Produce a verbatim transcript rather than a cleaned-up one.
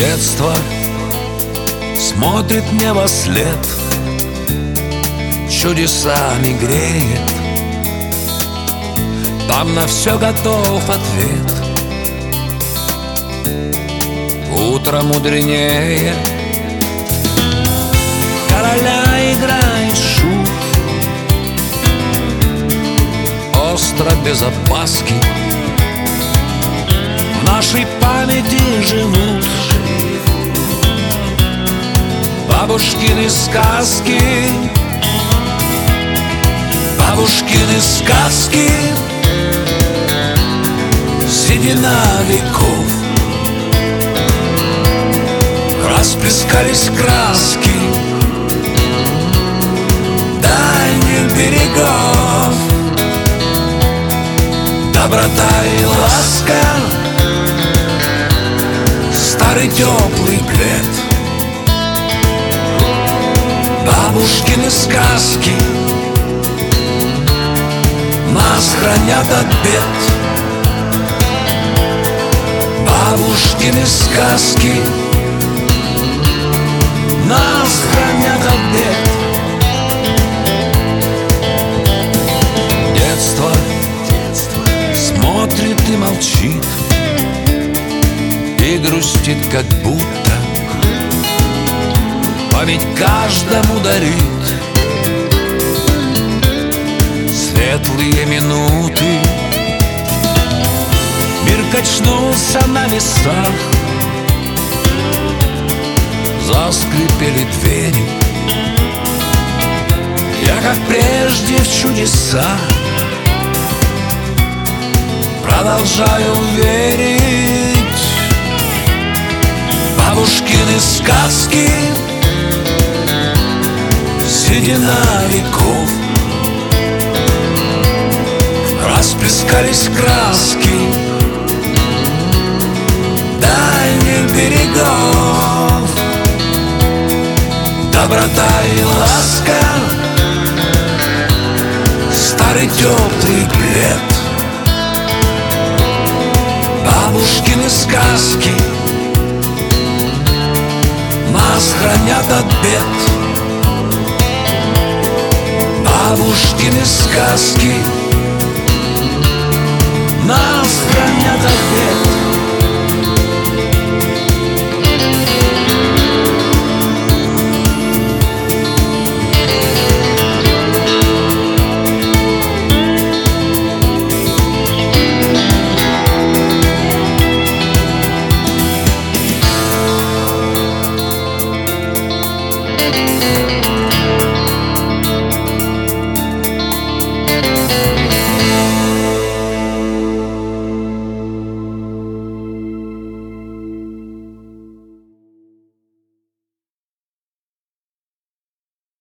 Детство смотрит мне во след, чудесами греет. Там на все готов ответ. Утро мудренее короля играет шут. Остро без опаски в нашей памяти живут бабушкины сказки, бабушкины сказки, седина веков. Расплескались краски дальних берегов. Доброта и ласка, старый теплый плед, бабушкины сказки нас хранят от бед. Бабушкины сказки нас хранят от бед. Детство, детство смотрит и молчит, и грустит, как будто память каждому дарит светлые минуты. Мир качнулся на весах, заскрипели двери. Я, как прежде, в чудеса продолжаю верить. Бабушкины сказки, седина веков. Расплескались краски дальних берегов. Доброта и ласка, старый теплый плед, бабушкины сказки нас хранят от бед. Бабушкины сказки